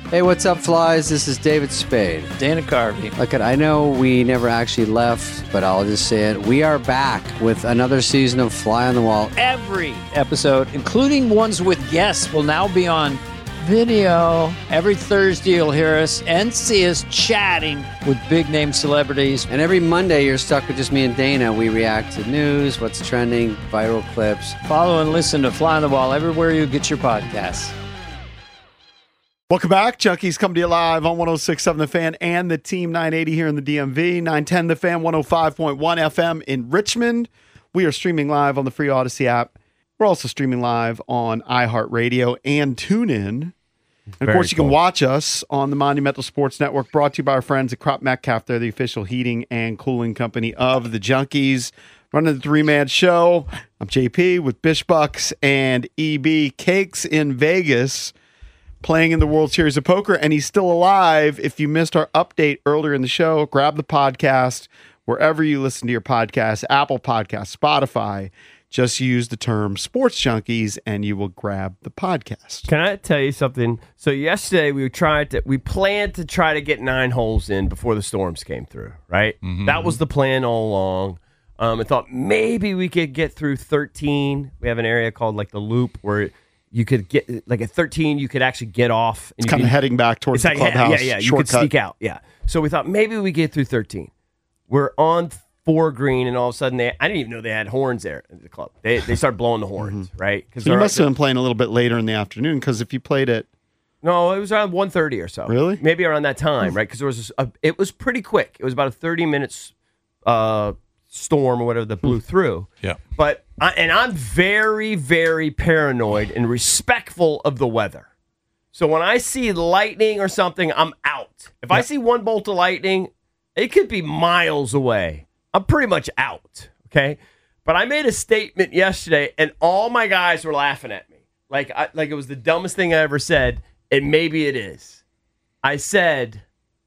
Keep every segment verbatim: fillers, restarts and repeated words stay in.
Hey, what's up, flies? This is David Spade. Dana Carvey. Look, I know we never actually left, but I'll just say it. We are back with another season of Fly on the Wall. Every episode, including ones with guests, will now be on video. Every Thursday, you'll hear us and see us chatting with big-name celebrities. And every Monday, you're stuck with just me and Dana. We react to news, what's trending, viral clips. Follow and listen to Fly on the Wall everywhere you get your podcasts. Welcome back. Junkies come to you live on one oh six point seven The Fan and the Team nine eighty here in the D M V. nine ten The Fan, one oh five point one F M in Richmond. We are streaming live on the free Odyssey app. We're also streaming live on iHeartRadio and TuneIn. And of Very course, you cool. can watch us on the Monumental Sports Network, brought to you by our friends at Crop Metcalf. They're the official heating and cooling company of the Junkies. Running the three-man show. I'm J P with Bishbucks and E B Cakes in Vegas, playing in the World Series of Poker, and he's still alive. If you missed our update earlier in the show, grab the podcast wherever you listen to your podcast, Apple Podcasts, Spotify. Just use the term Sports Junkies, and you will grab the podcast. Can I tell you something? So yesterday we tried to, we planned to try to get nine holes in before the storms came through, right? Mm-hmm. That was the plan all along. Um, I thought maybe we could get through thirteen. We have an area called like the Loop where you could get, like at thirteen, you could actually get off. And It's you kind of could- heading back towards the It's like, clubhouse. yeah, yeah, you Shortcut. could sneak out. Yeah. So we thought maybe we get through thirteen. We're on four green, and all of a sudden, they, I didn't even know they had horns there at the club. They they started blowing the horns, right? Because So you must have been playing a little bit later in the afternoon, because if you played it, No, it was around one thirty or so. Really? Maybe around that time, right? Because there was a, it was pretty quick. It was about a thirty minutes uh, storm or whatever that blew through. Yeah. But I, and I'm very, very paranoid and respectful of the weather. So when I see lightning or something, I'm out. If I see one bolt of lightning, it could be miles away. I'm pretty much out. Okay. But I made a statement yesterday, and all my guys were laughing at me, like I, like it was the dumbest thing I ever said, and maybe it is. I said,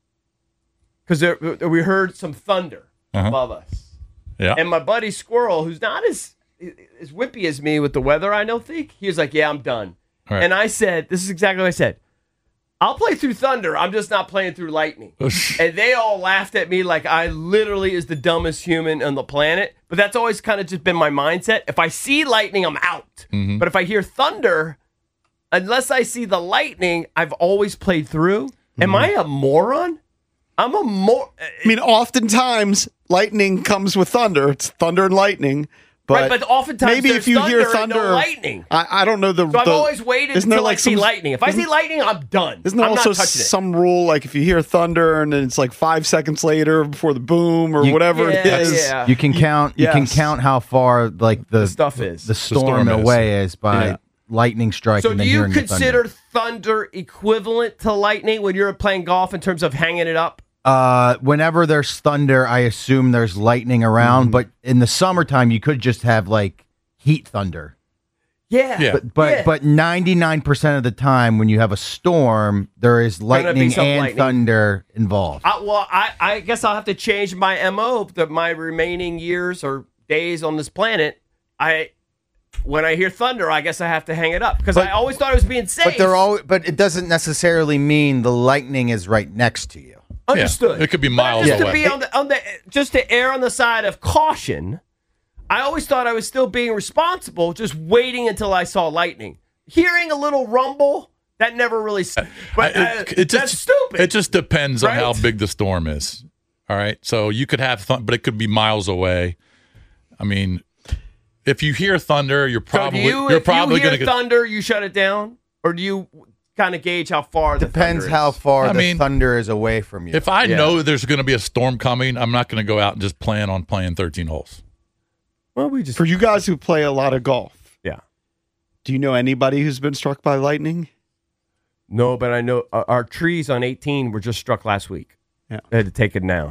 because we heard some thunder Uh-huh. above us. Yeah. And my buddy Squirrel, who's not as as whippy as me with the weather, I don't think, he was like, yeah, I'm done. Right. And I said, this is exactly what I said. I'll play through thunder. I'm just not playing through lightning. And they all laughed at me like I literally is the dumbest human on the planet. But that's always kind of just been my mindset. If I see lightning, I'm out. Mhm. But if I hear thunder, unless I see the lightning, I've always played through. Am I a moron? I'm a more. I mean, oftentimes lightning comes with thunder. It's thunder and lightning. But, Right, but oftentimes maybe there's if you hear thunder and no thunder, lightning. I, I don't know the. So I've the- always waited isn't there until I like see some- lightning. If I see isn't- lightning, I'm done. Isn't there I'm also not touching it. some rule, like if you hear thunder and then it's like five seconds later before the boom or You- whatever it Yeah, is? yeah. You can count. You can yes. count how far like the, The stuff is. the storm, storm is. away is by Yeah. lightning strike. So and do then you hearing the consider thunder. thunder equivalent to lightning when you're playing golf in terms of hanging it up? Uh, whenever there's thunder, I assume there's lightning around. Mm-hmm. But in the summertime, you could just have like heat thunder. Yeah. Yeah. But but Yeah. but ninety-nine percent of the time, when you have a storm, there is be lightning some and lightning. thunder involved. I, well, I, I guess I'll have to change my M O that my remaining years or days on this planet. I when I hear thunder, I guess I have to hang it up because I always thought it was being safe. But they're all. But it doesn't necessarily mean the lightning is right next to you. Understood. Yeah, it could be But miles just away. To be on the, on the, just to err on the side of caution, I always thought I was still being responsible, just waiting until I saw lightning. Hearing a little rumble, that never really. s- But I- uh, it, it just, that's stupid. It just depends on how Right? big the storm is. All right. So you could have, th- but it could be miles away. I mean, if you hear thunder, you're so probably do you, you're if probably you hear going to get. thunder, you shut it down, or do you kind of gauge how far? The Depends thunder how is? far I the mean, thunder is away from you. If I Yeah. know there's going to be a storm coming, I'm not going to go out and just plan on playing thirteen holes. Well, we just For you guys who play a lot of golf, yeah. do you know anybody who's been struck by lightning? No, but I know uh, our trees on eighteen were just struck last week. Yeah. I had to take it down.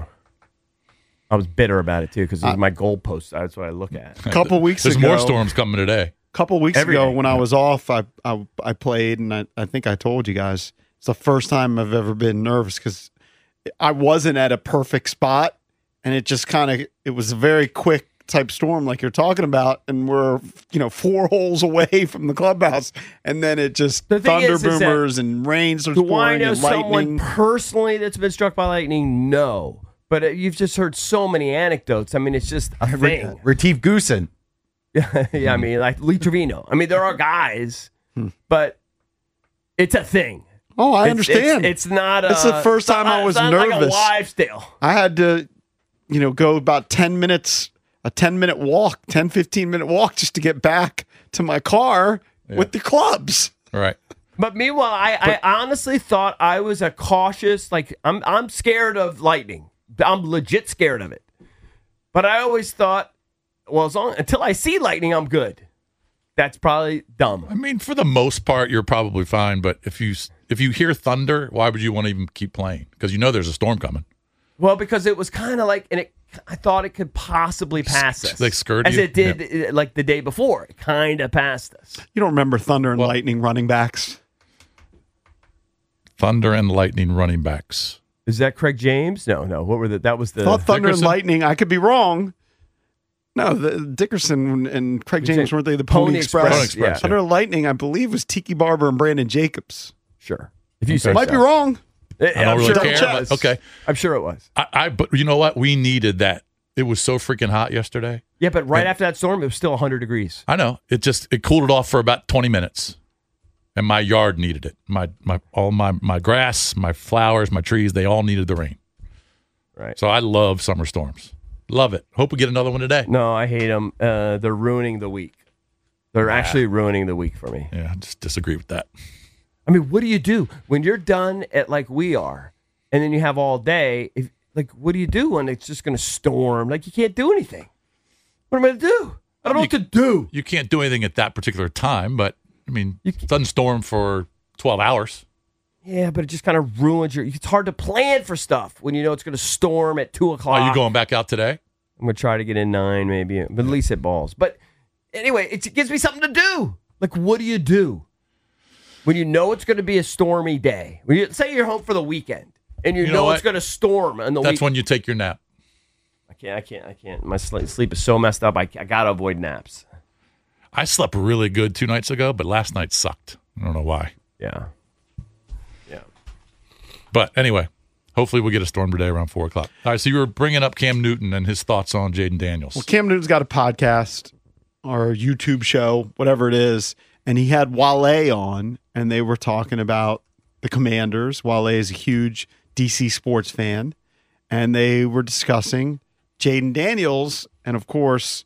I was bitter about it too because it was Uh, my goalpost. That's what I look at. A couple weeks There's ago, more storms coming today. couple weeks Every ago day. when I was off, I, I I played, and I, I think I told you guys it's the first time I've ever been nervous because I wasn't at a perfect spot, and it just kind of it was a very quick type storm like you're talking about, and we're you know four holes away from the clubhouse, and then it just The thing thunder is, is that- boomers and rain starts Do I pouring know and someone lightning. personally that's been struck by lightning? No. But uh, you've just heard so many anecdotes. I mean, it's just a thing. Retief Goosen. yeah, I mean, like Lee Trevino. I mean, there are guys, but it's a thing. Oh, I It's- understand. It's, it's not. A, It's the first time I was it's not Like a nervous. wives' tale. I had to, you know, go about ten minutes, a ten minute walk, ten, fifteen minute walk just to get back to my car with the clubs. All right. But meanwhile, I, I honestly thought I was a cautious. Like I'm, I'm scared of lightning. I'm legit scared of it. But I always thought, well, as long until I see lightning, I'm good. That's probably dumb. I mean, for the most part, you're probably fine. But if you if you hear thunder, why would you want to even keep playing? Because you know there's a storm coming. Well, because it was kind of like, and it, I thought it could possibly pass us, Like skirt as you? it did, uh, like the day before. It kind of passed us. You don't remember thunder and Well- lightning running backs? Thunder and lightning running backs. Is that Craig James? No, no. What were the? That was the. Thought thunder Dickerson? and lightning. I could be wrong. No, the Dickerson and Craig James weren't they the Pony, Pony Express? Express, Pony Express, yeah. Thunder and lightning, I believe, was Tiki Barber and Brandon Jacobs. Sure. If you say Might so. be wrong. I I don't really sure care. it But, was. okay. I'm sure it was. I, I but you know what? We needed that. It was so freaking hot yesterday. Yeah, but right after that storm, it was still one hundred degrees. I know. It just it cooled it off for about twenty minutes. And my yard needed it. My my all my my grass, my flowers, my trees, they all needed the rain. Right. So I love summer storms. Love it. Hope we get another one today. No, I hate them. Uh, they're ruining the week. They're actually ruining the week for me. Yeah, I just disagree with that. I mean, what do you do when you're done at like we are, and then you have all day? If, like, what do you do when it's just going to storm? Like, you can't do anything. What am I going to do? I don't know what to do. You can't do anything at that particular time, but I mean, You it doesn't storm for twelve hours. Yeah, but it just kind of ruins your. It's hard to plan for stuff when you know it's going to storm at two o'clock. Are you going back out today? I'm going to try to get in nine, maybe, but at least hit balls. But anyway, it gives me something to do. Like, what do you do when you know it's going to be a stormy day? When you say you're home for the weekend and you, You know, know it's what? going to storm on the That's week. when you take your nap. I can't. I can't. I can't. My sleep, sleep is so messed up. I, I got to avoid naps. I slept really good two nights ago, but last night sucked. I don't know why. Yeah. Yeah. But anyway, hopefully we'll get a storm today around four o'clock. All right, so you were bringing up Cam Newton and his thoughts on Jaden Daniels. Well, Cam Newton's got a podcast or a YouTube show, whatever it is, and he had Wale on, and they were talking about the Commanders. Wale is a huge D C sports fan, and they were discussing Jaden Daniels, and of course,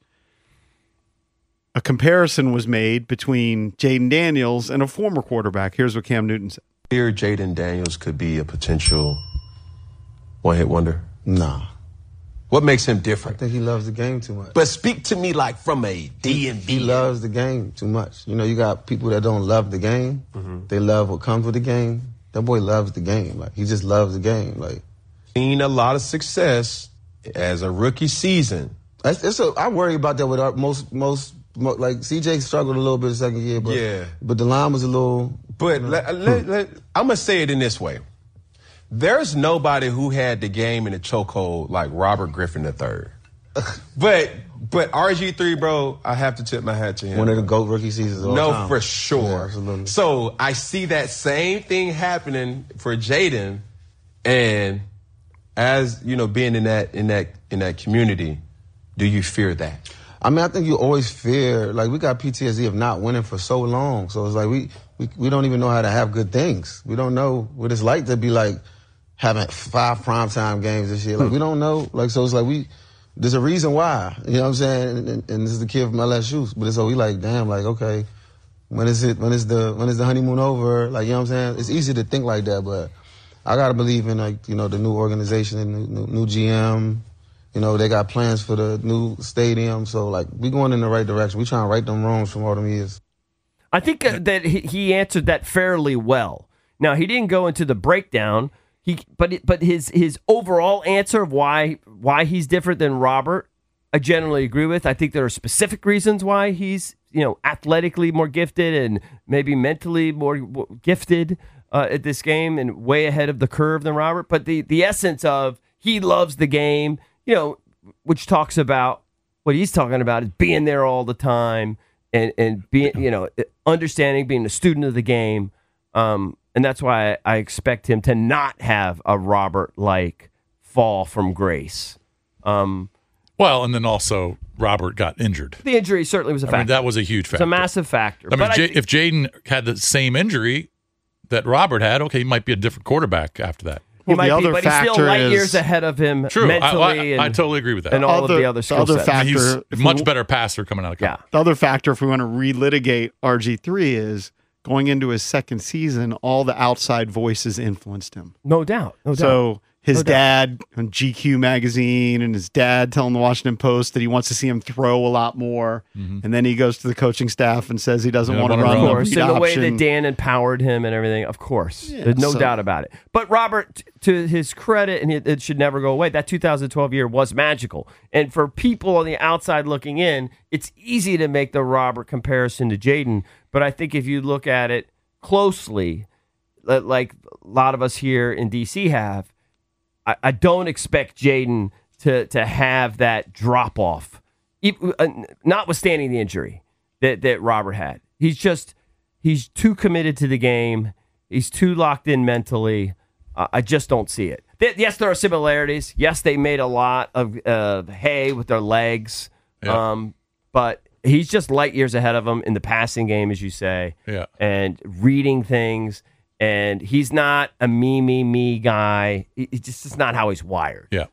a comparison was made between Jaden Daniels and a former quarterback. Here's what Cam Newton said. Here, Jaden Daniels could be a potential one-hit wonder. Nah. What makes him I different? think he loves the game too much. But speak to me like from a D and B. He loves the game too much. You know, you got people that don't love the game. They love what comes with the game. That boy loves the game. Like, he just loves the game. Like, Seen a lot of success as a rookie season. it's, it's a, I worry about that with our, most, most, mo like, C J struggled a little bit the second year, but, Yeah. but the line was a little, But let, let, let, I'm going to say it in this way. There's nobody who had the game in the chokehold like Robert Griffin the third. But but R G three, bro, I have to tip my hat to him. one of the GOAT rookie seasons of all No, time. for sure. Yeah, absolutely. So I see that same thing happening for Jaden, and as you know, being in that in that in that community, do you fear that? I mean, I think you always fear, like, we got P T S D of not winning for so long. So it's like we, we, we don't even know how to have good things. We don't know what it's like to be like having five primetime games this year. Like, we don't know. Like, so it's like we, there's a reason why. You know what I'm saying? And, and, and this is the kid from L S U. But it's so we like, damn, like, okay, when is it, when is the, when is the honeymoon over? Like, you know what I'm saying? It's easy to think like that, but I got to believe in, like, you know, the new organization, the new, new, new G M. You know, they got plans for the new stadium. So, like, we going in the right direction. We trying to right them wrongs from all them years. I think uh, that he, he answered that fairly well. Now, he didn't go into the breakdown. He, but it, but his his overall answer of why why he's different than Robert, I generally agree with. I think there are specific reasons why he's, you know, athletically more gifted and maybe mentally more w- gifted uh, at this game and way ahead of the curve than Robert. But the the essence of he loves the game, you know, which talks about What he's talking about is being there all the time and, and being, you know, understanding, being a student of the game. Um, and that's why I, I expect him to not have a Robert-like fall from grace. Um, well, and then also Robert got injured. The injury certainly was a I factor. mean, that was a huge factor. It's a massive factor. I mean, but J- I th- if Jaden had the same injury that Robert had, okay, he might be a different quarterback after that. he Well, might the be, other but he's still factor light is- years ahead of him True. I, mentally I, and, I totally agree with that. and all Other- of the other the skill other sets. factor- He's if a we- much better passer coming out of Yeah. college. The other factor, if we want to relitigate R G three, is going into his second season, all the outside voices influenced him. No doubt. No doubt. So his No doubt. dad on G Q magazine and his dad telling the Washington Post that he wants to see him throw a lot more. And then he goes to the coaching staff and says he doesn't Yeah, want to wanna run run. the Of course, read in the way option. that Dan empowered him and everything, of course. Yeah, There's no so- doubt about it. But Robert, t- to his credit, and it, it should never go away, that two thousand twelve year was magical. And for people on the outside looking in, it's easy to make the Robert comparison to Jaden. But I think if you look at it closely, li- like a lot of us here in D C have, I, I don't expect Jaden to to have that drop off, e- uh, notwithstanding the injury that, that Robert had. He's just he's too committed to the game. He's too locked in mentally. Uh, I just don't see it. Th- yes, there are similarities. Yes, they made a lot of uh, hay with their legs, Yeah. um, but he's just light years ahead of him in the passing game, as you say, Yeah. and reading things. And he's not a me, me, me guy. He, he just is not how he's wired. Yeah.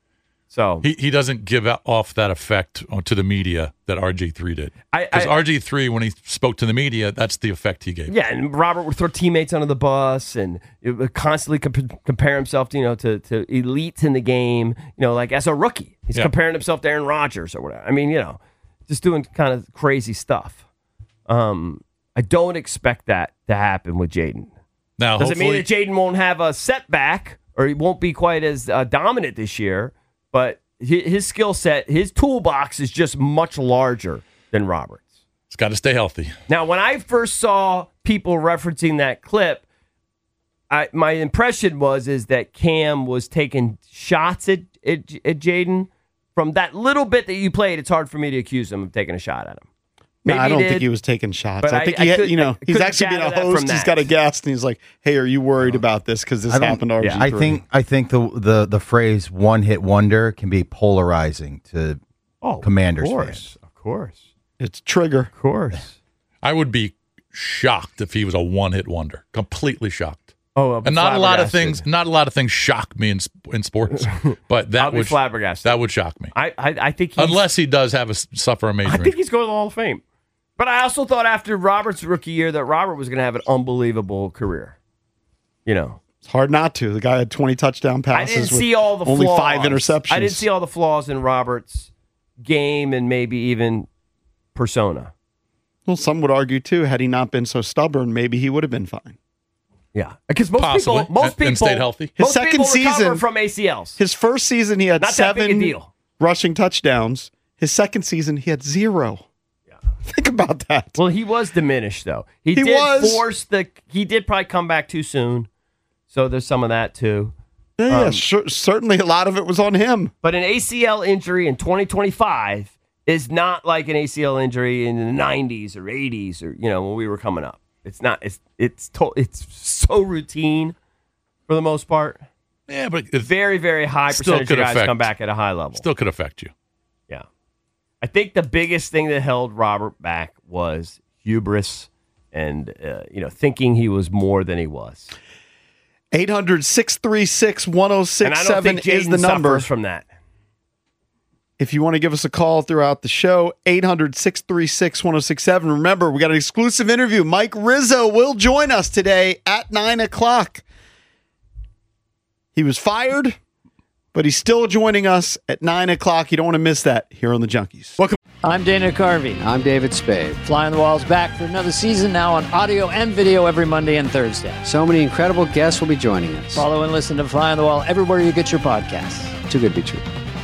So He he doesn't give out- off that effect on- to the media that R G three did. I- Because I- R G three, when he spoke to the media, that's the effect he gave. yeah, and Robert would throw teammates under the bus and it would constantly comp- compare himself to you know to to elites in the game. You know, like as a rookie, he's Yeah. comparing himself to Aaron Rodgers or whatever. I mean, you know, just doing kind of crazy stuff. Um, I don't expect that to happen with Jaden. Now, Does it mean hopefully, that Jaden won't have a setback or he won't be quite as uh, dominant this year? But his, his skill set, his toolbox is just much larger than Robert's. he's got to stay healthy. Now, when I first saw people referencing that clip, I, my impression was is that Cam was taking shots at, at, at Jaden. From that little bit that you played, it's hard for me to accuse him of taking a shot at him. No, Maybe I don't he think did, he was taking shots. but I I- think I he, had, could- you know, I he's couldn't actually being a gather that host. from He's that. got a guest, and he's like, "Hey, are you worried about this? Because this I don't- happened to R G three." yeah, I think I think the the the phrase "one hit wonder" can be polarizing to Oh, Commanders of course, fans. of course, it's trigger. of course. I would be shocked if he was a one hit wonder. Completely shocked. Oh, I'll be And not a lot of flabbergasted. things. Not a lot of things shock me in sp- in sports, but that I'll be would flabbergasted. that would shock me. I, I, I think he's, Unless he does have a s- suffer a major I think injury. he's going to the Hall of Fame. But I also thought after Robert's rookie year that Robert was going to have an unbelievable career. You know, It's hard not to. The guy had twenty touchdown I passes. didn't with see all the only flaws. five interceptions. I didn't see all the flaws in Robert's game and maybe even persona. Well, some would argue too. Had he not been so stubborn, maybe he would have been fine. Yeah, because most Possibly. people, most And- people, and stayed healthy. His most second people recover season- from A C Ls. His first season, he had Not that big a seven deal. rushing touchdowns. His second season, he had zero. Think about that. Well, he was diminished though. He, He did was. force the. He did probably come back too soon, so there's some of that too. Yeah, yeah, um, sure, certainly a lot of it was on him. But an A C L injury in twenty twenty-five is not like an A C L injury in the nineties or eighties or you know when we were coming up. It's not. It's it's to, it's so routine for the most part. Yeah, but it Very very high Still percentage of could guys affect- come back at a high level. still could affect you. Yeah, I think the biggest thing that held Robert back was hubris and uh, you know thinking he was more than he was. eight hundred, six three six, one oh And six I don't seven think is Jaden the number. suffers from that. If you want to give us a call throughout the show, eight hundred, six three six, one oh six seven. Remember, we got an exclusive interview. Mike Rizzo will join us today at nine o'clock. He was fired, but he's still joining us at nine o'clock. You don't want to miss that here on The Junkies. Welcome. I'm Dana Carvey. I'm David Spade. Fly on the Wall's back for another season now on audio and video every Monday and Thursday. So many incredible guests will be joining us. Follow and listen to Fly on the Wall everywhere you get your podcasts. Too good to be true.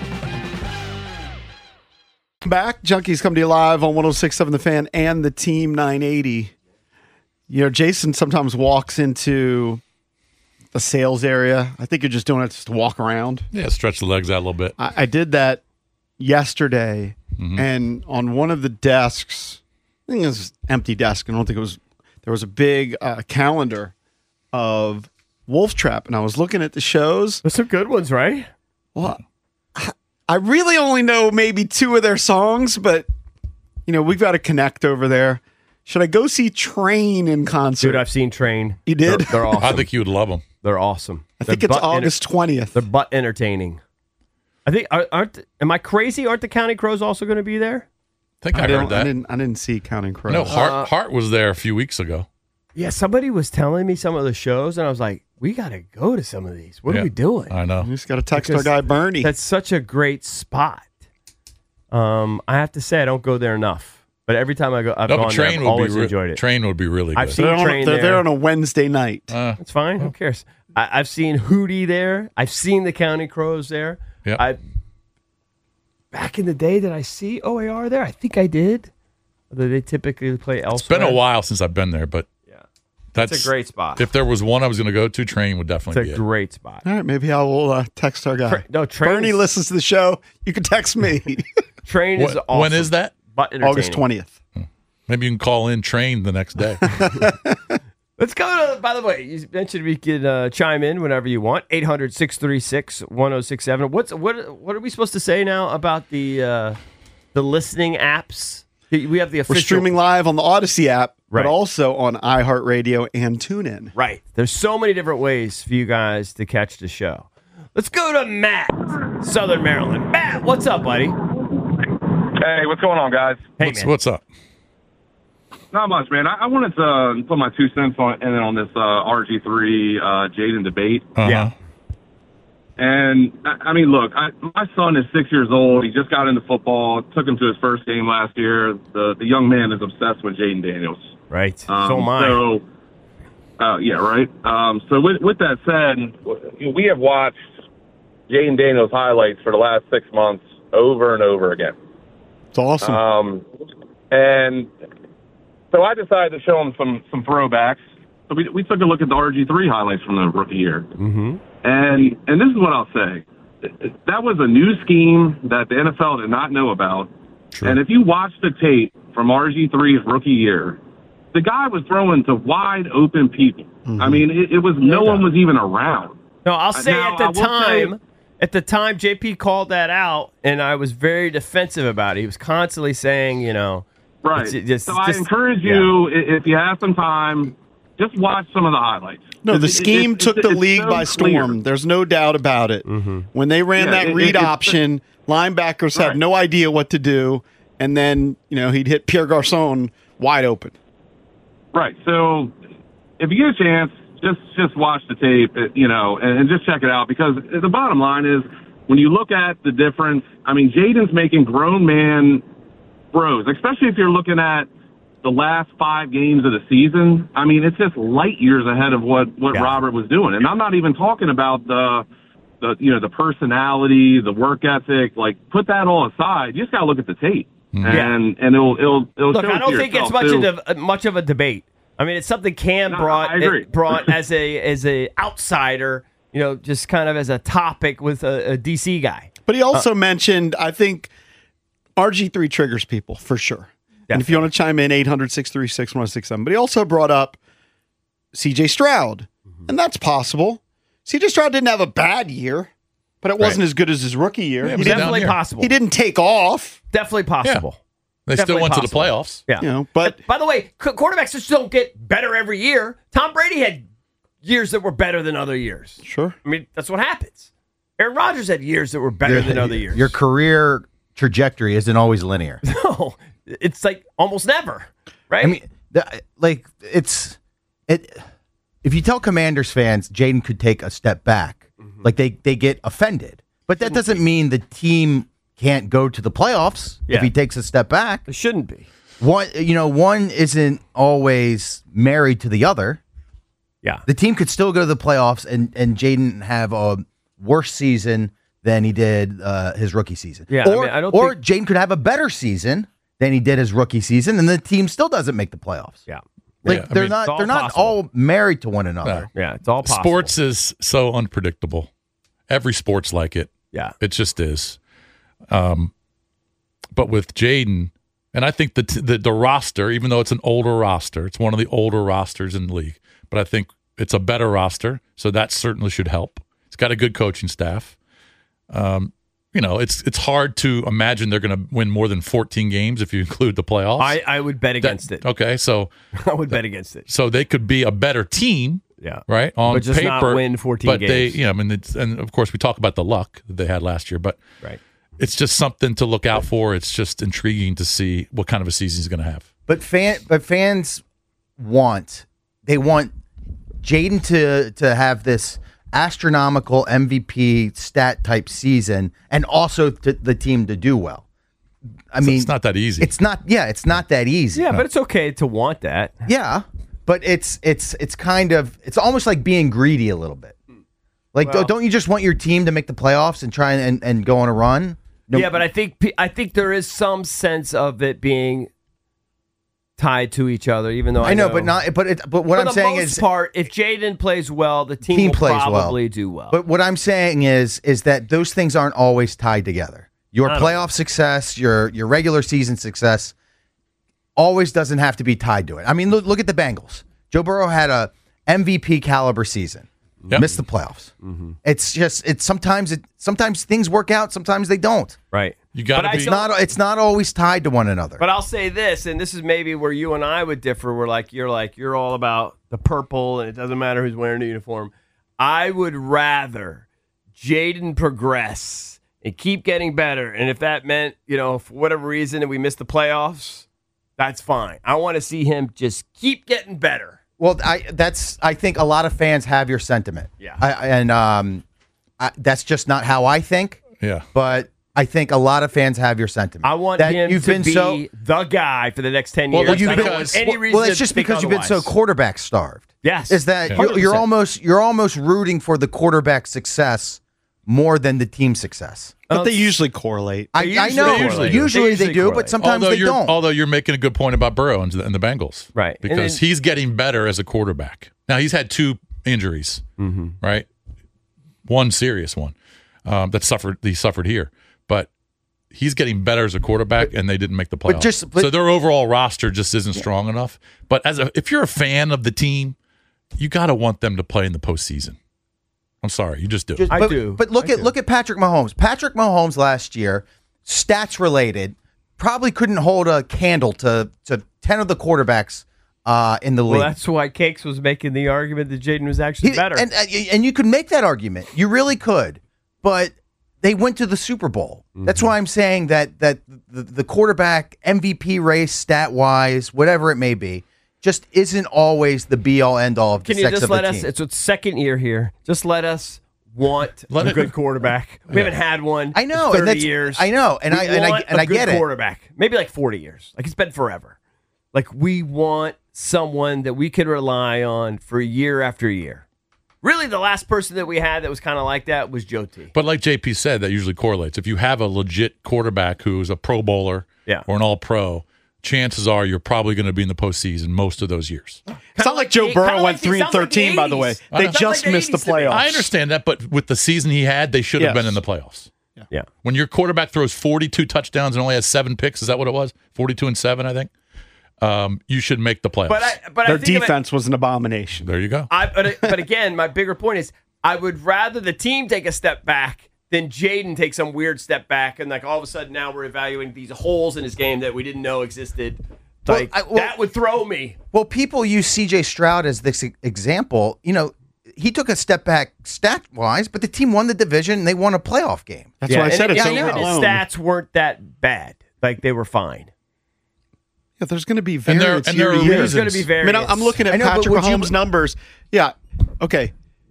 Back. Junkies come to you live on one oh six point seven The Fan and the Team nine eighty. You know, Jason sometimes walks into the sales area. I think you're just doing it just to walk around. Yeah, stretch the legs out a little bit. I, I did that yesterday, Mhm. and on one of the desks, I think it was an empty desk. I don't think it was. There was a big uh, calendar of Wolf Trap, and I was looking at the shows. There's some good ones, right? Well, I- I really only know maybe two of their songs, but you know we've got to connect over there. Should I go see Train in concert? Dude, I've seen Train. You did? They're, they're awesome. I think you would love them. They're awesome. I think They're it's butt enter- August twentieth. They're butt entertaining. I think are- aren't am I crazy? Aren't the County Crows also going to be there? I think I, I, heard didn't, that. I didn't. I didn't see Counting Crows. No, Hart, Uh, Hart was there a few weeks ago. Yeah, somebody was telling me some of the shows, and I was like, "We got to go to some of these. What Yeah, are we doing?" I know. You just got to text Because our guy Bernie. That's such a great spot. Um, I have to say, I don't go there enough, but every time I go, I've No, gone but there. train I've would always be re- enjoyed it. Train would be really good. I've seen They're, on, Train they're there. there on a Wednesday night. Uh, That's fine. Who cares? I, I've seen Hootie there. I've seen the County Crows there. yeah. I back in the day, did I see O A R there? I think I did. Although they typically play it's elsewhere. been a while since I've been there, but Yeah, that's it's a great spot. If there was one I was going to go to, Train would It's definitely a be it. great spot. All right, maybe I will uh, text our guy. Tra- no, Train Bernie is- listens to the show. You can text me. Train is What- awesome. When is that? Butt entertaining. August twentieth. Maybe you can call in Train the next day. Let's go to, by the way, you mentioned we could uh, chime in whenever you want. eight hundred, six three six, one oh six seven. What's what what are we supposed to say now about the uh, the listening apps? We have the official We're streaming live on the Odyssey app, Right. but also on iHeartRadio and TuneIn. Right. There's so many different ways for you guys to catch the show. Let's go to Matt, Southern Maryland. Matt, what's up, buddy? Hey, what's going on, guys? Hey, what's, man. what's up? Not much, man. I, I wanted to uh, put my two cents on in on this uh, R G three uh, Jaden debate. Uh-huh. Yeah. And I, I mean, look, I, my son is six years old. He just got into football. Took him to his first game last year. The the young man is obsessed with Jaden Daniels. Right. Um, so am I. So, uh, yeah, right. Um, so with with that said, we have watched Jaden Daniels highlights for the last six months over and over again. It's awesome. Um, and so I decided to show him some some throwbacks. So we we took a look at the R G three highlights from the rookie year, mm-hmm. and and this is what I'll say: that was a new scheme that the N F L did not know about. True. And if you watch the tape from R G three's rookie year, the guy was throwing to wide open people. Mm-hmm. I mean, it, it was no, No one doubt. was even around. No, I'll say Now, at the I will time, say- at the time, J P called that out, and I was very defensive about it. He was constantly saying, you know, Right. It's- it's so just- I encourage you, i if you have some time, just watch some of the highlights. no, the It- it- scheme it- took it- the it's league so by clear. storm. There's no doubt about it. When they ran Yeah, that it- read it- it's- option, linebackers had Right. no idea what to do, and then you know he'd hit Pierre Garcon wide open. Right. So if you get a chance, just just watch the tape, uh, you know, and, and just check it out, because the bottom line is when you look at the difference, I mean, Jaden's making grown man throws, especially if you're looking at the last five games of the season. I mean, it's just light years ahead of what, what Yeah. Robert was doing. And I'm not even talking about the, the, you know, the personality, the work ethic, like put that all aside. You just got to look at the tape. And and it'll it'll it'll look, show I it don't to think it's yourself, much too. of a, much of a debate. I mean, it's something Cam No, brought I agree. it brought as a as a outsider, you know, just kind of as a topic with a, a D C guy. But he also mentioned, I think R G three triggers people for sure. And if you want to chime in, eight hundred, six three six, one oh six seven. But he also brought up C J Stroud, and that's possible. C J Stroud didn't have a bad year, but it wasn't Right. as good as his rookie year. Yeah, it he, was didn't, down Definitely here. possible. he didn't take off, Definitely possible. They still Definitely went to the possible. playoffs. Yeah. you know, but By the way, qu- quarterbacks just don't get better every year. Tom Brady had years that were better than other years. sure. I mean, that's what happens. Aaron Rodgers had years that were better Your- than other years. Your career trajectory isn't always linear. no, it's like almost never, right? I mean, the, like it's it. If you tell Commanders fans Jaden could take a step back, Mm-hmm. like they they get offended. But that doesn't mean the team can't go to the playoffs Yeah. if he takes a step back. it shouldn't be. One, you know, one isn't always married to the other. Yeah. The team could still go to the playoffs and and Jaden have a worse season than he did uh, his rookie season. Yeah, I or mean, I don't or think- Jaden could have a better season than he did his rookie season, and the team still doesn't make the playoffs. Yeah. Like Yeah, I they're mean, not it's all they're not possible. all married to one another. Yeah, it's all possible. Sports is so unpredictable. Every sport's like it. Yeah. It just is. Um, but with Jaden, and I think the, t- the the roster, even though it's an older roster, it's one of the older rosters in the league, but I think it's a better roster, so that certainly should help. It's got a good coaching staff. Um, you know, it's it's hard to imagine they're going to win more than fourteen games if you include the playoffs. I, I would bet against that, it. Okay, so I would bet against it. So they could be a better team. Yeah. Right? On but just paper, not win fourteen but games. they, you know, I mean, it's, and of course we talk about the luck that they had last year, but right. it's just something to look out for. It's just intriguing to see what kind of a season he's going to have. But fan, but fans want they want Jaden to to have this astronomical M V P stat type season, and also to, the team to do well. I So mean, it's not that easy. It's not. Yeah, it's not that easy. Yeah, but it's okay to want that. Yeah, but it's it's it's kind of it's almost like being greedy a little bit. Like, Well- don't you just want your team to make the playoffs and try and, and go on a run? No- Yeah, but I think pe- I think there is some sense of it being tied to each other, even though I, I know, but not. But it. But what For I'm the saying most is, part, if Jaden plays well, the team, team will plays probably well. do well. But what I'm saying is, is that those things aren't always tied together. Your I don't playoff success, your your regular season success, always doesn't have to be tied to it. I mean, look, look at the Bengals. Joe Burrow had a M V P caliber season, Yep. missed the playoffs. It's just it's sometimes it sometimes things work out, sometimes they don't. right. You got But to I be. It's not it's not always tied to one another. But I'll say this, and this is maybe where you and I would differ. We're like you're like you're all about the purple, and it doesn't matter who's wearing the uniform. I would rather Jaden progress and keep getting better, and if that meant you know for whatever reason that we missed the playoffs, that's fine. I want to see him just keep getting better. Well, I that's I think a lot of fans have your sentiment. Yeah. I, and um, I, that's just not how I think. yeah. But I think a lot of fans have your sentiment. I want that him you've to been be so the guy for the next ten Well, years. well, you've I been- don't want any well, reason well, it's to just think because you've been so otherwise. quarterback starved. Yes. Is that Yeah. you're, you're one hundred percent. almost you're almost rooting for the quarterback success more than the team success. But they usually correlate. I, They I usually know. correlate. Usually, They they, usually do, correlate. but sometimes although they you're don't. although you're making a good point about Burrow and the, and the Bengals, Right. And Because then- he's getting better as a quarterback. Now he's had two injuries, Mm-hmm. right? One serious one um, that suffered. He suffered here, but he's getting better as a quarterback, and they didn't make the playoffs. But just- but- so their overall roster just isn't strong enough. But as a, if you're a fan of the team, you got to want them to play in the postseason. I'm sorry, you just do. Just- I but, do. But look I at do. look at Patrick Mahomes. Patrick Mahomes last year, stats related, probably couldn't hold a candle to to ten of the quarterbacks uh, in the league. Well, that's why Cakes was making the argument that Jaden was actually He- better. And, and you could make that argument. You really could. But they went to the Super Bowl. That's Mm-hmm. why I'm saying that that the, the quarterback M V P race, stat wise, whatever it may be, just isn't always the be all end all of the Can you sex just of let the us? team. It's its second year here. Just let us want Let a it- good quarterback. We haven't had one. I know, in and thirty that's- years. I know, and We I- and I- want and a I good get it. Quarterback, maybe like forty years. Like it's been forever. Like we want someone that we can rely on for year after year. Really, the last person that we had that was kind of like that was Joe T. But like J P said, that usually correlates. If you have a legit quarterback who's a Pro Bowler Yeah. or an All Pro, chances are you're probably going to be in the postseason most of those years. It's not like Joe Burrow went three and thirteen. By the way, I they know. just Sounds like the missed the eighties to me. playoffs. I understand that, but with the season he had, they should have Yes. been in the playoffs. Yeah. When your quarterback throws forty-two touchdowns and only has seven picks, is that what it was? forty-two and seven, I think. Um, you should make the playoffs. But I, but Their I think of it- defense was an abomination. there you go. I, but, but again, my bigger point is I would rather the team take a step back than Jaden take some weird step back and like all of a sudden now we're evaluating these holes in his game that we didn't know existed. Well, Like I- well- that would throw me. Well, people use C J Stroud as this e- example. You know, he took a step back stat wise, but the team won the division and they won a playoff game. That's why I and said it's even his overblown. stats weren't that bad. Like they were fine. Yeah, there's going to be And there- variance and year there to are year. There's going to be reasons. I variance. mean, I'm looking at I know, but Patrick would you- Mahomes' numbers. Yeah, okay.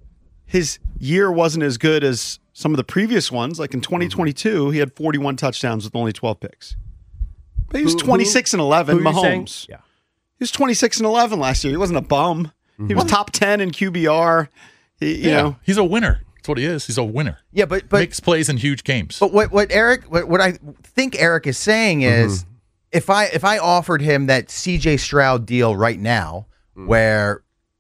His year wasn't as good as some of the previous ones. Like in twenty twenty-two, he had forty-one touchdowns with only twelve picks. But he was Who- who- twenty-six and eleven. Who are you saying? Mahomes. Yeah. He was twenty-six and eleven last year. He wasn't a bum. He was top ten in Q B R. He, you yeah, know, he's a winner. That's what he is. He's a winner. Yeah, but but Makes plays in huge games. but what what Eric what, what I think Eric is saying is if I if I offered him that C J Stroud deal right now, where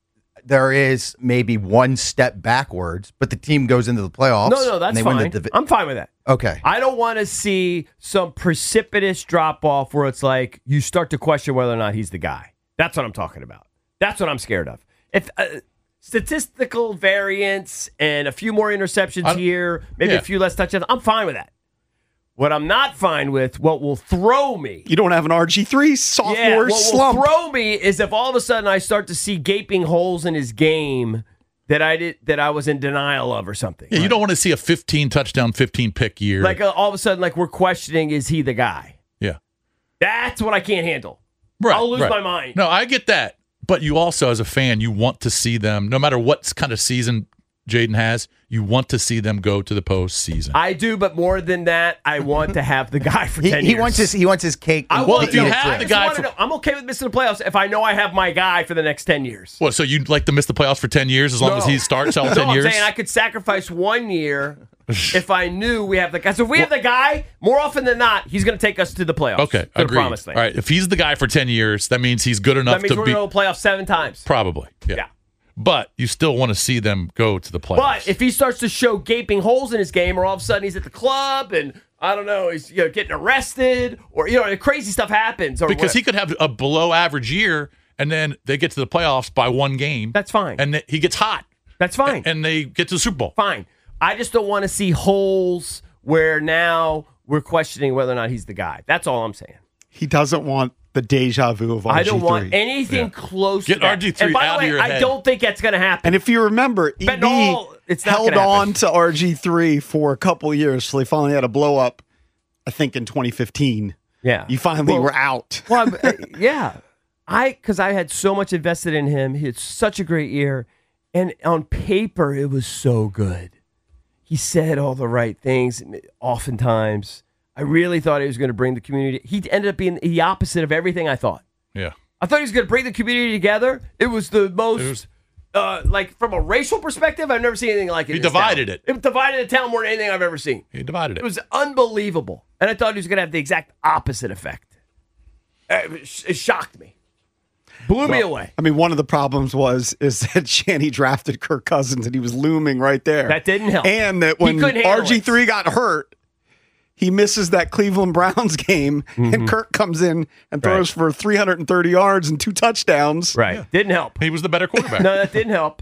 there is maybe one step backwards, but the team goes into the playoffs. No, no, that's and they fine. Win the divi- I'm fine with that. Okay. I don't want to see some precipitous drop off where it's like you start to question whether or not he's the guy. That's what I'm talking about. That's what I'm scared of. If uh, statistical variance and a few more interceptions here, maybe yeah. a few less touchdowns, I'm fine with that. What I'm not fine with, what will throw me. You don't have an R G three sophomore yeah, what slump. will throw me is if all of a sudden I start to see gaping holes in his game that I did that I was in denial of or something. Yeah, you don't want to see a fifteen touchdown, fifteen pick year. Like uh, all of a sudden, like we're questioning, is he the guy? Yeah. That's what I can't handle. Right, I'll lose right. my mind. No, I get that. But you also, as a fan, you want to see them, no matter what kind of season Jaden has, you want to see them go to the postseason. I do, but more than that, I want to have the guy for He, ten he years. wants his he wants his cake. I and want eat you it have too. the I just guy wanna for- know- I'm okay with missing the playoffs if I know I have my guy for the next ten years. What, so you'd like to miss the playoffs for ten years as long No. as he starts all No, ten I'm years? saying I could sacrifice one year if I knew we have the guy. So if we have the guy, more often than not, he's going to take us to the playoffs. Okay, to the agreed. promised All land. right, if he's the guy for ten years, that means he's good enough That means to we're be going to the playoffs seven times. probably. Yeah. Yeah. But you still want to see them go to the playoffs. But if he starts to show gaping holes in his game, or all of a sudden he's at the club and I don't know, he's you know getting arrested, or you know crazy stuff happens, or because whatever. he could have a below average year, and then they get to the playoffs by one game. That's fine. And th- he gets hot. That's fine. And they get to the Super Bowl. Fine. I just don't want to see holes where now we're questioning whether or not he's the guy. That's all I'm saying. He doesn't want the deja vu of R G three. I don't want anything close Get to that. R G three and by out the of way, your I head. don't think that's going to happen. And if you remember, E Bet B all it's not held gonna happen. on to R G three for a couple years, so they finally had a blow up, I think, in twenty fifteen. Yeah. You finally Well- were out. Well, I'm- uh, yeah, I because I had so much invested in him. He had such a great year, and on paper it was so good. He said all the right things. Oftentimes, I really thought he was going to bring the community. He ended up being the opposite of everything I thought. Yeah. I thought he was going to bring the community together. It was the most, It was- uh, like from a racial perspective, I've never seen anything like it. He in this divided town. it. It divided the town more than anything I've ever seen. He divided it. It was unbelievable. And I thought he was going to have the exact opposite effect. Uh, It sh- it shocked me. Blew me away. I mean, one of the problems was is that Shanny drafted Kirk Cousins and he was looming right there. That didn't help. And that He when couldn't handle R G three got hurt, he misses that Cleveland Browns game, and Kirk comes in and throws for three hundred thirty yards and two touchdowns. Right. Didn't help. He was the better quarterback. No, that didn't help.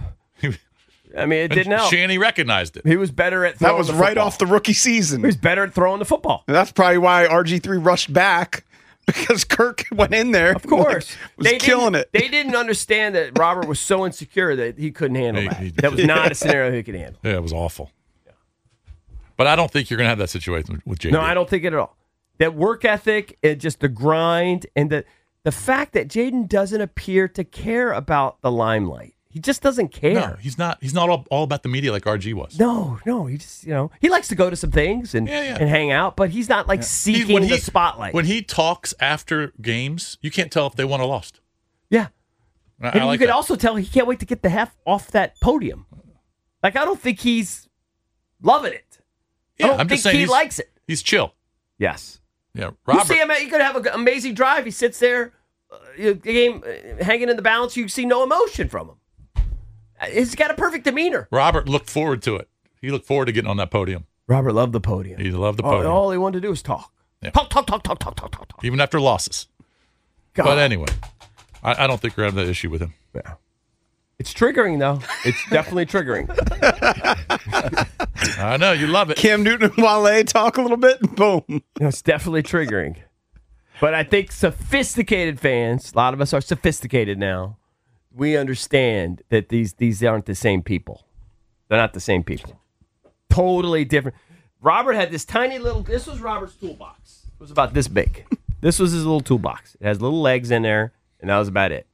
I mean, it And didn't help. Shanny recognized it. He was better at throwing That was the right football. off the rookie season. He was better at throwing the football. And that's probably why R G three rushed back, because Kirk went in there. Of course. like, was They killing didn't- it. They didn't understand that Robert was so insecure that he couldn't handle He- that. he- that was not a scenario he could handle. Yeah, it was awful. But I don't think you're going to have that situation with J D. No, I don't think it at all. That work ethic and just the grind and the the fact that Jaden doesn't appear to care about the limelight. He just doesn't care. No, he's not. He's not all, all about the media like R G was. No, no, he just, you know, he likes to go to some things and, Yeah, yeah. and hang out, but he's not like He- seeking the spotlight. When he talks after games, you can't tell if they won or lost. yeah. I, And I like you could that. also tell he can't wait to get the hef off that podium. Like, I don't think he's loving it. Yeah, I don't I'm think just saying he he's- likes it. He's chill. Yes. Yeah, You Robert. see him, he could have an amazing drive. He sits there, uh, the game uh, hanging in the balance. You see no emotion from him. Uh, He's got a perfect demeanor. Robert looked forward to it. He looked forward to getting on that podium. Robert loved the podium. He loved the All, podium, all he wanted to do was talk. Yeah. Talk, talk, talk, talk, talk, talk, talk, talk. even after losses. God. But anyway, I, I don't think we're having that issue with him. Yeah. It's triggering, though. It's definitely triggering. I know you love it. Cam Newton and Wale talk a little bit, and boom. You know, it's definitely triggering. But I think sophisticated fans, a lot of us are sophisticated now, we understand that these these aren't the same people. They're not the same people. Totally different. Robert had this tiny little, this was Robert's toolbox. It was about this big. This was his little toolbox. It has little legs in there, and that was about it.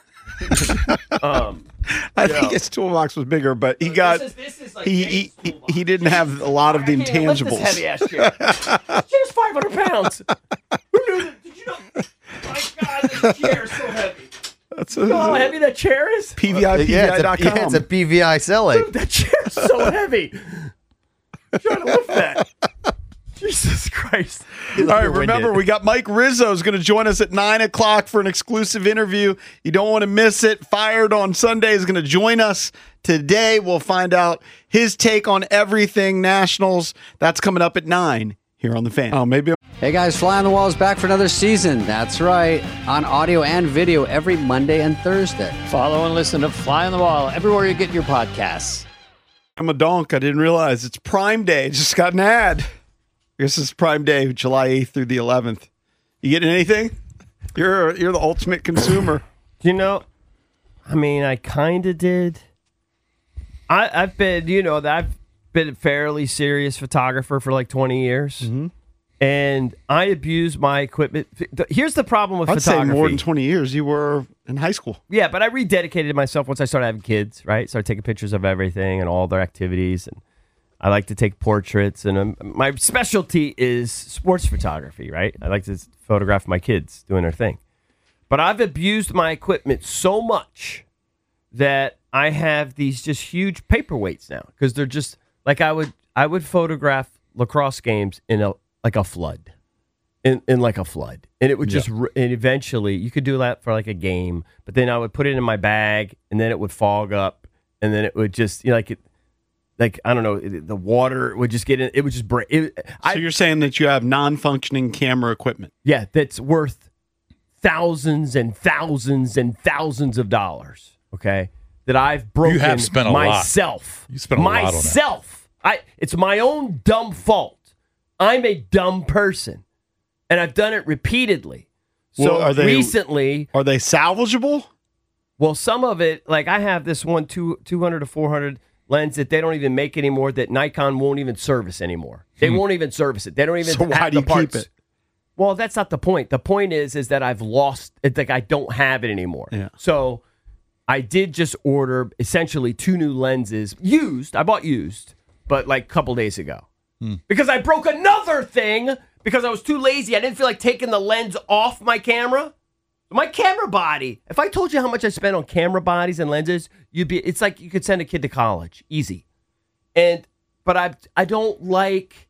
um, I Yeah. think his toolbox was bigger, but he got this is, this is like he, Jake's he, he toolbox. he didn't have a lot of the I can't lift this intangibles. heavy ass chair. Chair's five hundred pounds. Who knew that? Did you know? My God, this chair is so heavy. That's You know how a, heavy that chair is? P V I P V Yeah, I it's a, dot yeah, com. it's a P V I selling. Dude, that chair is so heavy. I'm trying to lift that. Jesus Christ. All right, remember, we got Mike Rizzo is going to join us at nine o'clock for an exclusive interview. You don't want to miss it. Fired on Sunday is going to join us today. We'll find out his take on everything Nationals. That's coming up at nine here on The Fan. Oh, maybe. Hey guys, Fly on the Wall is back for another season. That's right, on audio and video every Monday and Thursday. Follow and listen to Fly on the Wall everywhere you get your podcasts. I'm a donk. I didn't realize it's Prime Day. Just got an ad. I guess it's Prime Day, July eighth through the eleventh. You getting anything? You're you're the ultimate consumer. You know, I mean, I kind of did. I, I've been, you know, I've been a fairly serious photographer for like twenty years. Mm-hmm. And I abuse my equipment. Here's the problem with I'd photography. say more than twenty years. You were in high school. Yeah, but I rededicated myself once I started having kids, right? Started taking pictures of everything and all their activities. And I like to take portraits. And um, my specialty is sports photography, right? I like to photograph my kids doing their thing. But I've abused my equipment so much that I have these just huge paperweights now. Because they're just, like I would, I would photograph lacrosse games in a like a flood, in, in like a flood. And it would just, yeah. and eventually, you could do that for like a game, but then I would put it in my bag, and then it would fog up, and then it would just, you know, like, it, like I don't know, it, the water would just get in, it would just break. It, so I, you're saying that you have non-functioning camera equipment? Yeah, that's worth thousands and thousands and thousands of dollars, okay, that I've broken you have spent a myself. Lot. You spent a myself. lot on Myself. I, it's my own dumb fault. I'm a dumb person, and I've done it repeatedly. So well, are they, recently, are they salvageable? Well, some of it, like I have this one two two hundred to four hundred lens that they don't even make anymore. That Nikon won't even service anymore. They hmm. won't even service it. They don't even. So have why do the you parts. keep it? Well, that's not the point. The point is, is that I've lost. It's like I don't have it anymore. Yeah. So I did just order essentially two new lenses, used. I bought used, but like a couple days ago. Hmm. Because I broke another thing because I was too lazy. I didn't feel like taking the lens off my camera. My camera body. If I told you how much I spent on camera bodies and lenses, you'd be. It's like you could send a kid to college, easy. And but I I don't like.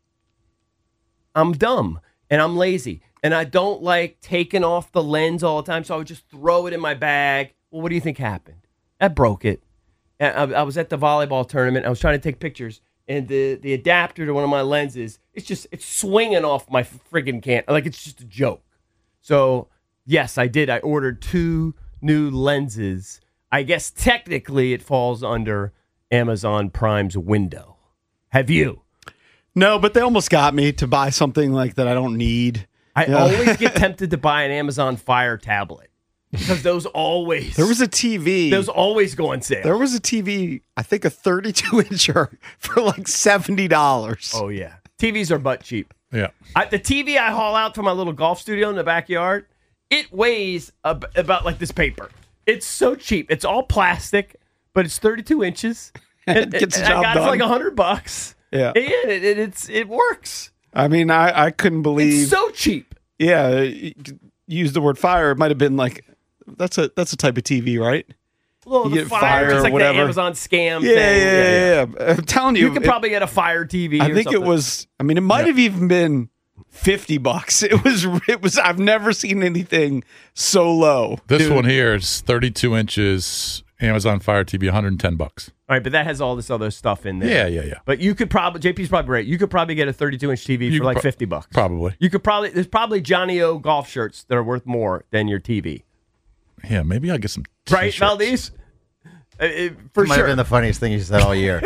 I'm dumb and I'm lazy and I don't like taking off the lens all the time. So I would just throw it in my bag. Well, what do you think happened? I broke it. I, I was at the volleyball tournament. I was trying to take pictures. And the, the adapter to one of my lenses, it's just, it's swinging off my friggin' can. Like, it's just a joke. So, yes, I did. I ordered two new lenses. I guess technically it falls under Amazon Prime's window. Have you? No, but they almost got me to buy something like that I don't need. I yeah. always get tempted to buy an Amazon Fire tablet. Because those always... There was a T V. Those always go on sale. There was a T V, I think a thirty-two incher for like seventy dollars. Oh, yeah. T Vs are butt cheap. Yeah. I, the T V I haul out from my little golf studio in the backyard, it weighs ab- about like this paper. It's so cheap. It's all plastic, but it's thirty-two inches. And it gets the job I got done. it for like one hundred bucks. Yeah. And it, it, it's, it works. I mean, I, I couldn't believe... It's so cheap. Yeah. Use the word fire. It might have been like... That's a that's a type of T V, right? Well, you the get fire, fire it's or like whatever. the Amazon scam yeah, thing. Yeah, yeah, yeah, yeah. I'm telling you. You could it, probably get a Fire T V I or think something. it was, I mean, it might yeah. have even been fifty bucks. It was, it was, I've never seen anything so low. This Dude. one here is thirty-two inches, Amazon Fire T V, one hundred ten bucks. All right, but that has all this other stuff in there. Yeah, yeah, yeah. But you could probably, J P's probably right. You could probably get a thirty-two inch T V You for like pro- fifty bucks. Probably. You could probably, there's probably Johnny O golf shirts that are worth more than your T V. Yeah, maybe I'll get some t-shirts. Right, Valdez? Uh, it, for Might sure. have been the funniest thing you said all year.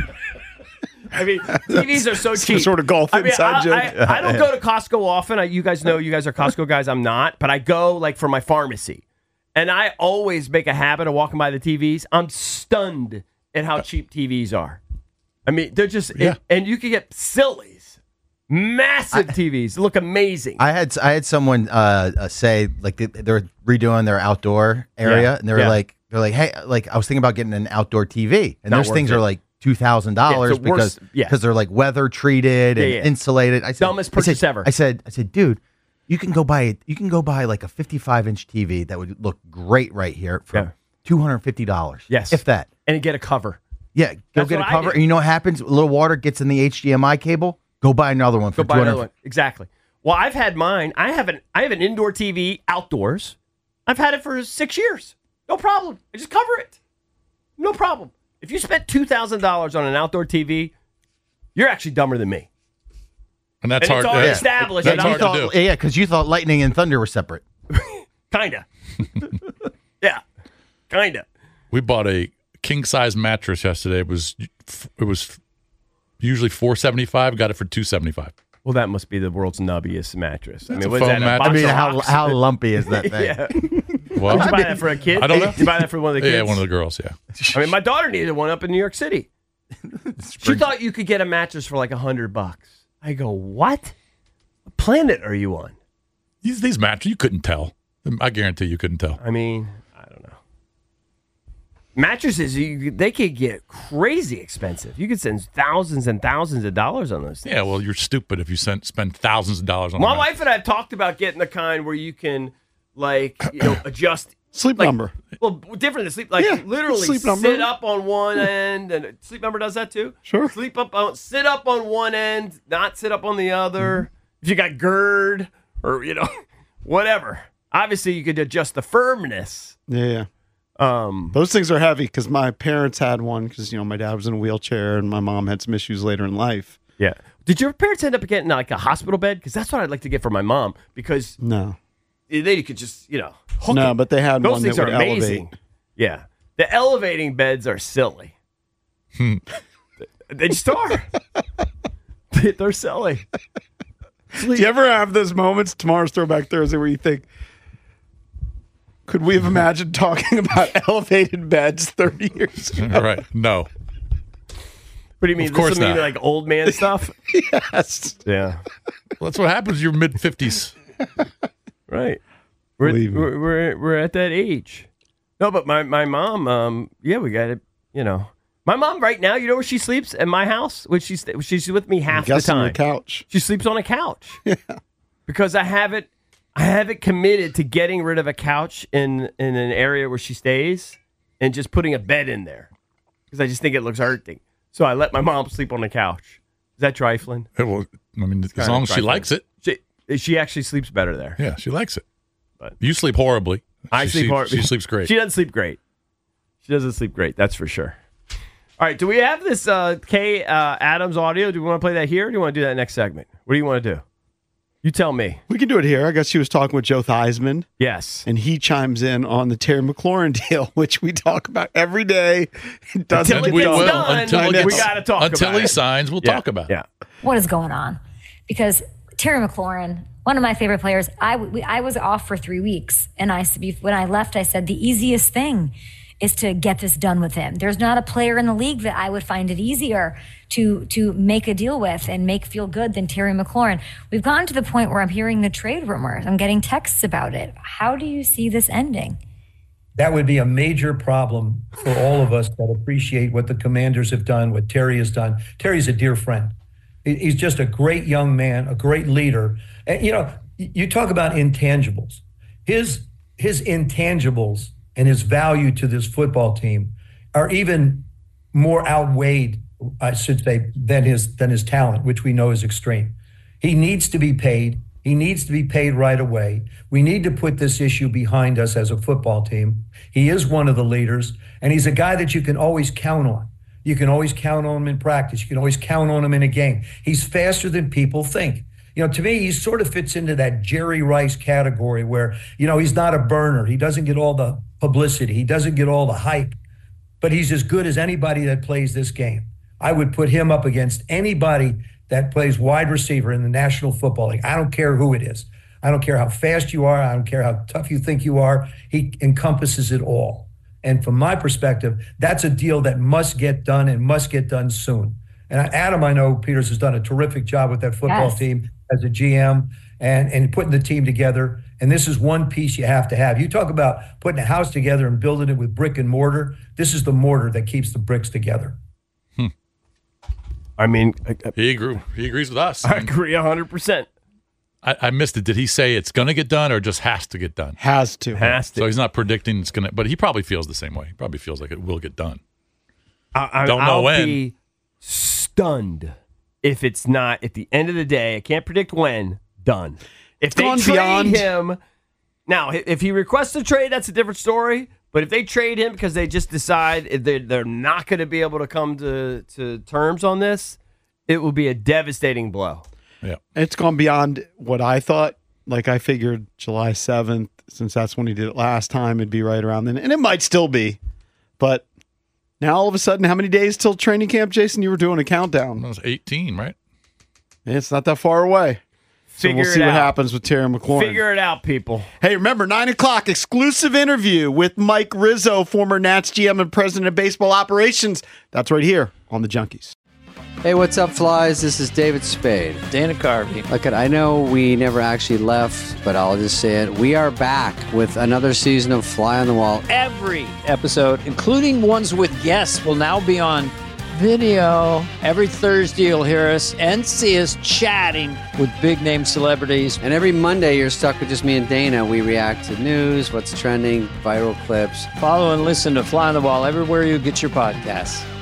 I mean, T Vs are so Some cheap. sort of golf I mean, inside I, joke. I, I don't go to Costco often. I, you guys know, you guys are Costco guys. I'm not, but I go like for my pharmacy, and I always make a habit of walking by the T Vs. I'm stunned at how cheap T Vs are. I mean, they're just, Yeah. and, and you can get sillies, massive I, T Vs. They look amazing. I had I had someone uh, uh, say like they, they were redoing their outdoor area, Yeah. and they were Yeah. like they're like, hey, like I was thinking about getting an outdoor T V, and Not those worth things it. are like two thousand dollars Yeah, it's the because worst- yeah. because they're like weather treated and Yeah, yeah. insulated. I said, Dumbest I said- purchase ever. I said, I said, dude, you can go buy you can go buy like a fifty-five inch T V that would look great right here for Yeah. two hundred fifty dollars. Yes. if that. And get a cover. Yeah, go That's get a what I cover. did. And you know what happens? A little water gets in the H D M I cable, Go buy another one for Go buy two another hundred. one. Exactly. Well, I've had mine. I have an I have an indoor T V outdoors. I've had it for six years. No problem. I just cover it. No problem. If you spent two thousand dollars on an outdoor T V, you're actually dumber than me. And that's And hard. it's already yeah. established. That's that I'm hard Thought- to do. yeah, because you thought lightning and thunder were separate. Kinda. Yeah. Kinda. We bought a king size mattress yesterday. It was it was usually four seventy five. Got it for two seventy five. Well, that must be the world's nubbiest mattress. I It's mean, a what's foam that? A mattress. box I mean, of how rocks? how lumpy is that thing? Yeah. Well, Did you buy that for a kid? I don't know. Did you buy that for one of the kids? yeah, one of the girls. Yeah. I mean, my daughter needed one up in New York City. She thought you could get a mattress for like a hundred bucks. I go, what? What planet are you on? These these mattresses, you couldn't tell. I guarantee you couldn't tell. I mean, I don't know. Mattresses, you, they could get crazy expensive. You could spend thousands and thousands of dollars on those things. Yeah, well, you're stupid if you send, spend thousands of dollars on. My a wife and I have talked about getting the kind where you can, like, you know, adjust Sleep like, number. Well, different than sleep. Like Yeah, literally Sleep Number. sit up on one end, and Sleep Number does that too. Sure. Sleep up on, sit up on one end, not sit up on the other. If you got GERD or you know, whatever. Obviously, you could adjust the firmness. Yeah, yeah. Um, Those things are heavy because my parents had one because, you know, my dad was in a wheelchair and my mom had some issues later in life. yeah. Did your parents end up getting like a hospital bed? Because that's what I'd like to get for my mom. Because No. then you could just you know hook No, it. but they had Those one things that are would amazing. elevate. Yeah, the elevating beds are silly. They just are. They're silly. Do you ever have those moments, tomorrow's Throwback Thursday, where you think, could we have imagined talking about elevated beds thirty years ago? All right. No. What do you mean? Of course this will mean not. like old man stuff? Yes. Yeah. Well, that's what happens. You're mid fifties. Right. We're, Believe me. we're we're we're at that age. No, but my my mom, um, yeah, we got it. You know, my mom right now, you know where she sleeps at my house, which she's she's with me half the Guess on time. the couch. She sleeps on a couch. Yeah. Because I haven't I haven't committed to getting rid of a couch in in an area where she stays and just putting a bed in there because I just think it looks hurting. So I let my mom sleep on the couch. Is that trifling? It will, I mean, as kinda long as she trifling. likes it. She she actually sleeps better there. Yeah, she likes it. But- You sleep horribly. I She sleep sleeps- horribly. She sleeps great. She doesn't sleep great. She doesn't sleep great. That's for sure. All right. Do we have this uh, Kay uh, Adams audio? Do we want to play that here? Or do you want to do that next segment? What do you want to do? You tell me. We can do it here. I guess she was talking with Joe Theismann, Yes. and he chimes in on the Terry McLaurin deal, which we talk about every day. It doesn't Until it get we gets done. will done, until I it know. gets, we gotta talk until about he it. signs. We'll Yeah, talk about Yeah. it. What is going on? Because Terry McLaurin, one of my favorite players, I, we, I was off for three weeks. And I when I left, I said the easiest thing is to get this done with him. There's not a player in the league that I would find it easier to to make a deal with and make feel good than Terry McLaurin. We've gotten to the point where I'm hearing the trade rumors. I'm getting texts about it. How do you see this ending? That would be a major problem for all of us that appreciate what the Commanders have done, what Terry has done. Terry's a dear friend. He- He's just a great young man, a great leader. And, you know, you talk about intangibles. His his intangibles and his value to this football team are even more outweighed, I should say, than his than his talent, which we know is extreme. He needs to be paid. He needs to be paid right away. We need to put this issue behind us as a football team. He is one of the leaders, and he's a guy that you can always count on. You can always count on him in practice. You can always count on him in a game. He's faster than people think. You know, to me, he sort of fits into that Jerry Rice category where, you know, he's not a burner. He doesn't get all the publicity. He doesn't get all the hype, but he's as good as anybody that plays this game. I would put him up against anybody that plays wide receiver in the National Football League. I don't care who it is. I don't care how fast you are. I don't care how tough you think you are. He encompasses it all. And from my perspective, that's a deal that must get done and must get done soon. And Adam, I know Peters has done a terrific job with that football Yes. team as a G M and, and putting the team together. And this is one piece you have to have. You talk about putting a house together and building it with brick and mortar. This is the mortar that keeps the bricks together. I mean, I, He agree, He agrees with us. I agree one hundred percent. I, I missed it. Did he say it's going to get done or just has to get done? Has to. Has to. So he's not predicting it's going to, but he probably feels the same way. He probably feels like it will get done. I, I, Don't know I'll when. be stunned if it's not at the end of the day, I can't predict when, done. If It's they gone trade beyond- him, now, if he requests a trade, that's a different story. But if they trade him because they just decide they're, they're not going to be able to come to, to terms on this, it will be a devastating blow. Yeah. It's gone beyond what I thought. Like, I figured July seventh, since that's when he did it last time, it'd be right around then. And it might still be. But now all of a sudden, how many days till training camp, Jason? You were doing a countdown. That was eighteen, right? It's not that far away. So Figure we'll see it what out. happens with Terry McLaurin. Figure it out, people. Hey, remember, nine o'clock, exclusive interview with Mike Rizzo, former Nats G M and president of baseball operations. That's right here on The Junkies. Hey, what's up, Flies? This is David Spade. Dana Carvey. Look, I know we never actually left, but I'll just say it. We are back with another season of Fly on the Wall. Every episode, including ones with guests, will now be on video. Every Thursday, you'll hear us and see us chatting with big-name celebrities. And every Monday, you're stuck with just me and Dana. We react to news, what's trending, viral clips. Follow and listen to Fly on the Wall everywhere you get your podcasts.